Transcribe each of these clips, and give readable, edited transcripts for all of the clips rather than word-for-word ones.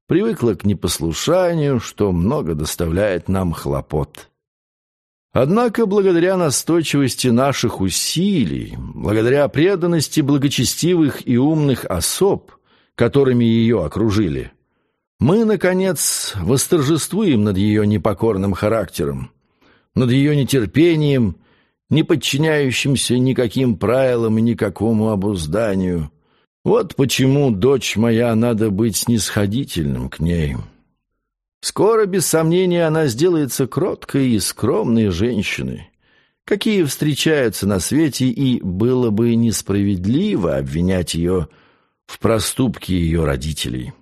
привыкла к непослушанию, что много доставляет нам хлопот. Однако, благодаря настойчивости наших усилий, благодаря преданности благочестивых и умных особ, которыми ее окружили, мы, наконец, восторжествуем над ее непокорным характером, над ее нетерпением, не подчиняющимся никаким правилам и никакому обузданию. Вот почему, дочь моя, надо быть снисходительным к ней. Скоро, без сомнения, она сделается кроткой и скромной женщиной, какие встречаются на свете, и было бы несправедливо обвинять ее в проступке ее родителей.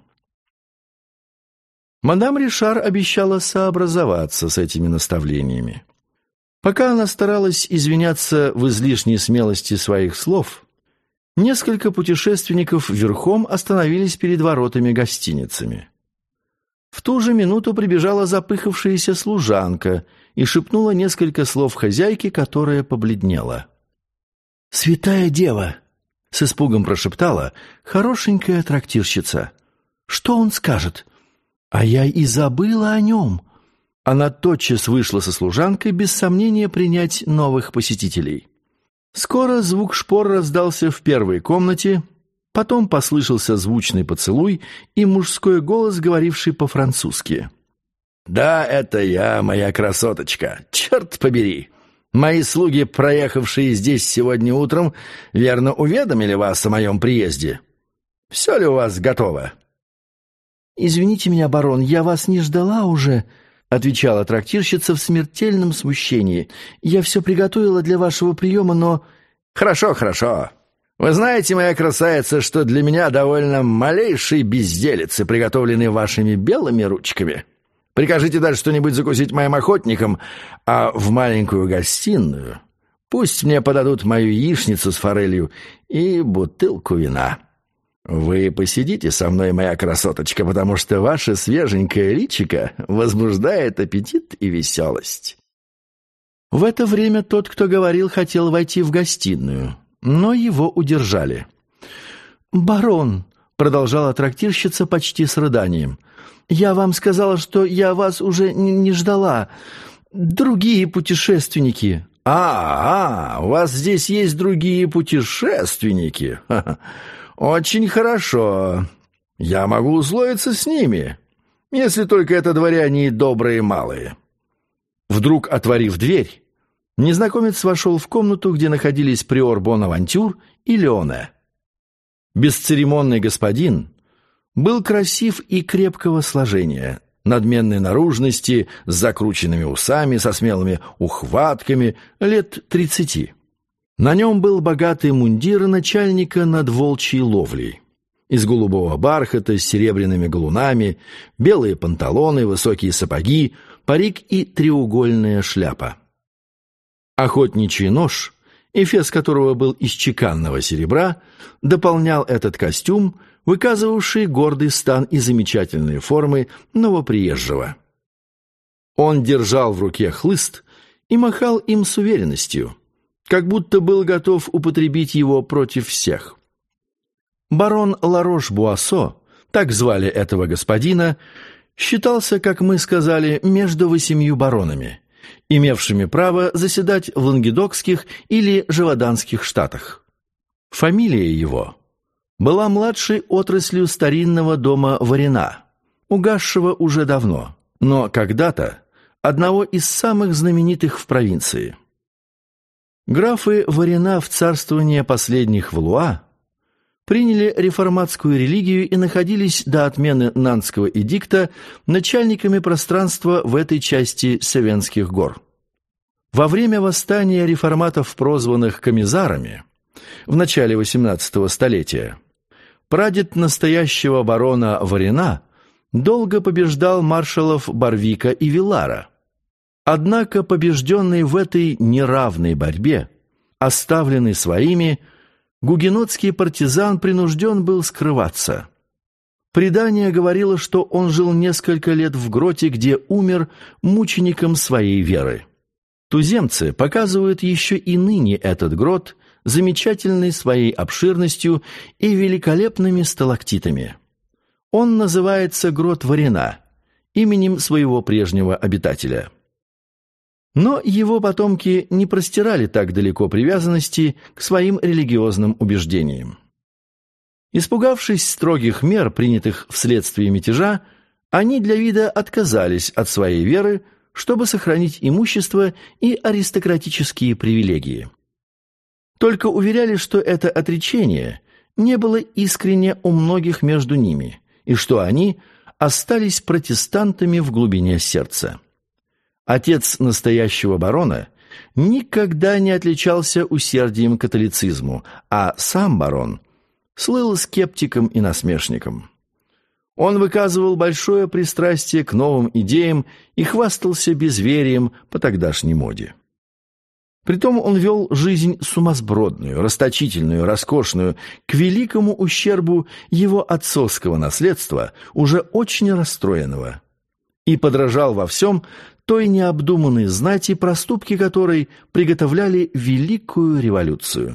Мадам Ришар обещала сообразоваться с этими наставлениями. Пока она старалась извиняться в излишней смелости своих слов, несколько путешественников верхом остановились перед воротами гостиницами. В ту же минуту прибежала запыхавшаяся служанка и шепнула несколько слов хозяйке, которая побледнела. «Святая дева!» — с испугом прошептала хорошенькая трактирщица. «Что он скажет? А я и забыла о нем!» Она тотчас вышла со служанкой, без сомнения принять новых посетителей. Скоро звук шпор раздался в первой комнате, потом послышался звучный поцелуй и мужской голос, говоривший по-французски. «Да, это я, моя красоточка, черт побери! Мои слуги, проехавшие здесь сегодня утром, верно уведомили вас о моем приезде. Все ли у вас готово?» «Извините меня, барон, я вас не ждала уже», — отвечала трактирщица в смертельном смущении. «Я все приготовила для вашего приема, но...» «Хорошо, хорошо. Вы знаете, моя красавица, что для меня довольно малейшей безделицы, приготовленной вашими белыми ручками. Прикажите дать что-нибудь закусить моим охотникам, а в маленькую гостиную пусть мне подадут мою яичницу с форелью и бутылку вина. Вы посидите со мной, моя красоточка, потому что ваше свеженькое личико возбуждает аппетит и веселость». В это время тот, кто говорил, хотел войти в гостиную, но его удержали. «Барон», — продолжала трактирщица почти с рыданием, — «я вам сказала, что я вас уже не ждала. Другие путешественники». У вас здесь есть другие путешественники? Очень хорошо. Я могу условиться с ними, если только это дворяне и добрые малые». Вдруг, отворив дверь, незнакомец вошел в комнату, где находились приор Бонавантюр и Леоне. Бесцеремонный господин был красив и крепкого сложения, надменной наружности, с закрученными усами, со смелыми ухватками, лет 30. На нем был богатый мундир начальника над волчьей ловлей. Из голубого бархата с серебряными галунами, белые панталоны, высокие сапоги, парик и треугольная шляпа. Охотничий нож, эфес которого был из чеканного серебра, дополнял этот костюм, выказывавший гордый стан и замечательные формы новоприезжего. Он держал в руке хлыст и махал им с уверенностью, как будто был готов употребить его против всех. Барон Ларош-Буассо, так звали этого господина, считался, как мы сказали, между 8 баронами, имевшими право заседать в Лангедокских или Живоданских штатах. Фамилия его была младшей отраслью старинного дома Варина, угасшего уже давно, но когда-то одного из самых знаменитых в провинции. Графы Варина в царствование последних Валуа приняли реформатскую религию и находились до отмены Нантского эдикта начальниками пространства в этой части Севенских гор. Во время восстания реформатов, прозванных комиссарами, в начале XVIII столетия, прадед настоящего барона Варина долго побеждал маршалов Барвика и Вилара. Однако побежденный в этой неравной борьбе, оставленный своими, гугенотский партизан принужден был скрываться. Предание говорило, что он жил несколько лет в гроте, где умер мучеником своей веры. Туземцы показывают еще и ныне этот грот, замечательный своей обширностью и великолепными сталактитами. Он называется Грот Варена, именем своего прежнего обитателя. Но его потомки не простирали так далеко привязанности к своим религиозным убеждениям. Испугавшись строгих мер, принятых вследствие мятежа, они для вида отказались от своей веры, чтобы сохранить имущество и аристократические привилегии. Только уверяли, что это отречение не было искренне у многих между ними, и что они остались протестантами в глубине сердца. Отец настоящего барона никогда не отличался усердием к католицизму, а сам барон слыл скептиком и насмешником. Он выказывал большое пристрастие к новым идеям и хвастался безверием по тогдашней моде. Притом он вел жизнь сумасбродную, расточительную, роскошную, к великому ущербу его отцовского наследства, уже очень расстроенного, и подражал во всем той необдуманной знати, проступки которой приготовляли великую революцию.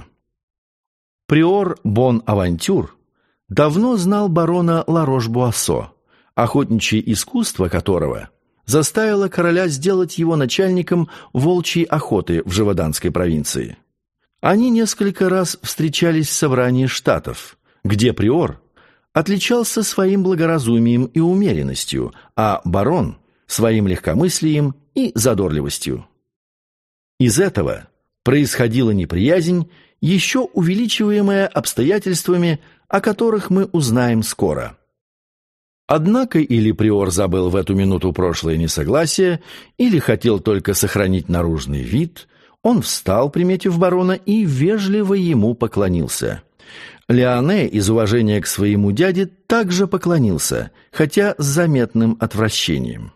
Приор Бон-Авантюр давно знал барона Ларош-Буассо, охотничье искусство которого заставило короля сделать его начальником волчьей охоты в Живоданской провинции. Они несколько раз встречались в собрании штатов, где приор отличался своим благоразумием и умеренностью, а барон – своим легкомыслием и задорливостью. Из этого происходила неприязнь, еще увеличиваемая обстоятельствами, о которых мы узнаем скоро. Однако или приор забыл в эту минуту прошлое несогласие, или хотел только сохранить наружный вид, он встал, приметив барона, и вежливо ему поклонился. Леоне из уважения к своему дяде также поклонился, хотя с заметным отвращением.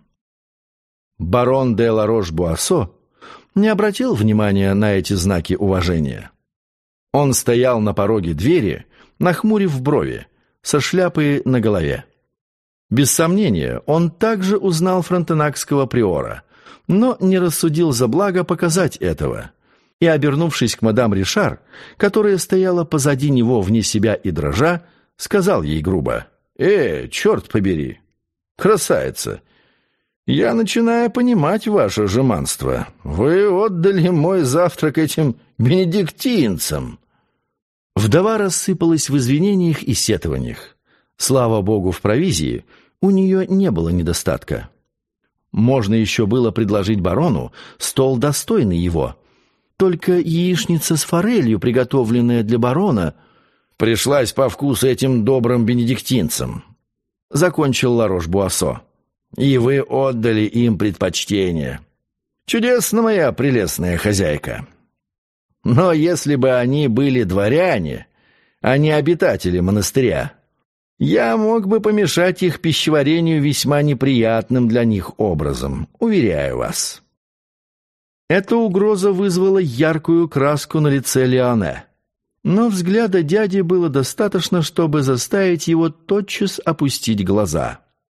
Барон де Ларош-Буассо не обратил внимания на эти знаки уважения. Он стоял на пороге двери, нахмурив брови, со шляпой на голове. Без сомнения, он также узнал фронтенакского приора, но не рассудил за благо показать этого, и, обернувшись к мадам Ришар, которая стояла позади него вне себя и дрожа, сказал ей грубо: черт побери! Красавица! Я начинаю понимать ваше жеманство. Вы отдали мой завтрак этим бенедиктинцам!» Вдова рассыпалась в извинениях и сетованиях. Слава богу, в провизии у нее не было недостатка. Можно еще было предложить барону стол достойный его. Только яичница с форелью, приготовленная для барона, пришлась по вкусу этим добрым бенедиктинцам, закончил Ларош-Буассо. И вы отдали им предпочтение. Чудесно, моя прелестная хозяйка. Но если бы они были дворяне, а не обитатели монастыря, я мог бы помешать их пищеварению весьма неприятным для них образом, уверяю вас. Эта угроза вызвала яркую краску на лице Леоне, но взгляда дяди было достаточно, чтобы заставить его тотчас опустить глаза.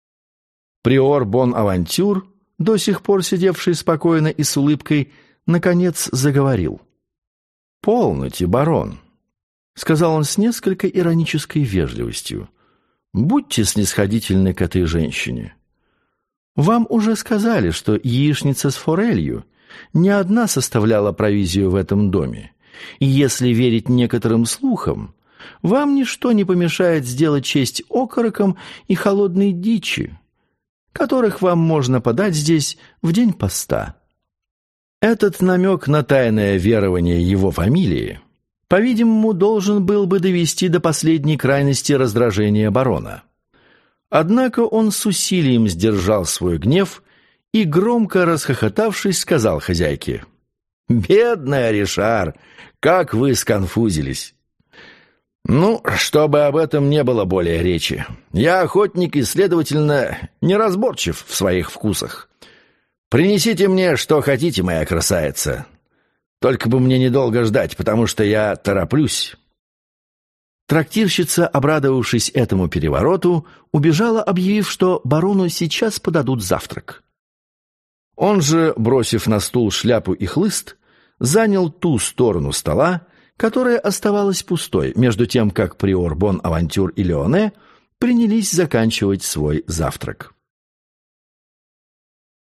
Приор Бон-Авантюр, до сих пор сидевший спокойно и с улыбкой, наконец заговорил. «Полноте, барон», — сказал он с несколько иронической вежливостью. «Будьте снисходительны к этой женщине. Вам уже сказали, что яичница с форелью не одна составляла провизию в этом доме, и если верить некоторым слухам, вам ничто не помешает сделать честь окорокам и холодной дичи, которых вам можно подать здесь в день поста». Этот намек на тайное верование его фамилии, по-видимому, должен был бы довести до последней крайности раздражения барона. Однако он с усилием сдержал свой гнев и, громко расхохотавшись, сказал хозяйке: «Бедная Ришар, как вы сконфузились!» «Ну, чтобы об этом не было более речи. Я охотник и, следовательно, неразборчив в своих вкусах. Принесите мне, что хотите, моя красавица. Только бы мне недолго ждать, потому что я тороплюсь». Трактирщица, обрадовавшись этому перевороту, убежала, объявив, что барону сейчас подадут завтрак. Он же, бросив на стул шляпу и хлыст, занял ту сторону стола, которая оставалась пустой, между тем, как приор Бон-Авантюр и Леоне принялись заканчивать свой завтрак.